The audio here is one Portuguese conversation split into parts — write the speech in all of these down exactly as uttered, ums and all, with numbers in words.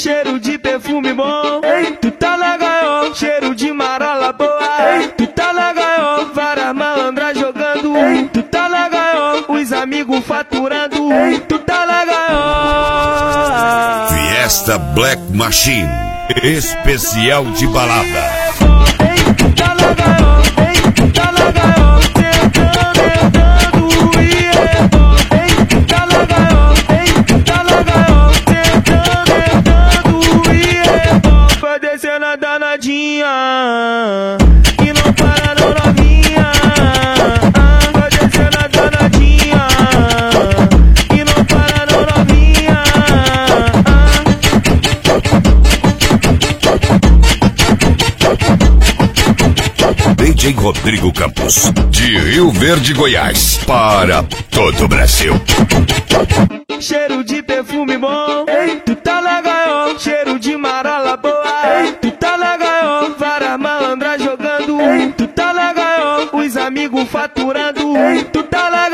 cheiro de perfume bom. Tu tá na gaiola, cheiro de marola boa. Tu tá na gaiola, várias malandras jogando. Tu tá na gaiola, os amigos faturando. Tu tá na gaiola. Fiesta Black Machine, especial de balada. Tu tá na gaiola, tu tá na gaiola, tentando, tentando, e é bom. Tu tá na gaiola, tu tá na gaiola, tentando, tentando, e é bom. Vai descendo a danadinha e não para não novinha. Vai descendo a danadinha e não para não novinha. D J Rodrigo Campos, de Rio Verde, Goiás, para todo o Brasil. Cheiro de perfume bom. Tu tá na gaiola, cheiro de marola boa. Tu tá na gaiola, várias malandras jogando. Tu tá na gaiola, os amigos faturando. Tu tá na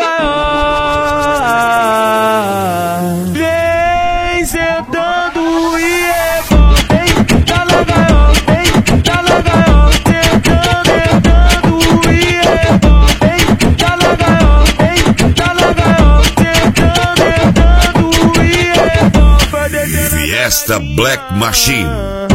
gaiola, vem sentando e é bom. Tu tá na gaiola, tu tá na gaiola, tentando, tentando e é bom. Tu tá na gaiola, tu tá na gaiola, tentando, tentando e é bom. Fiesta Black Machine,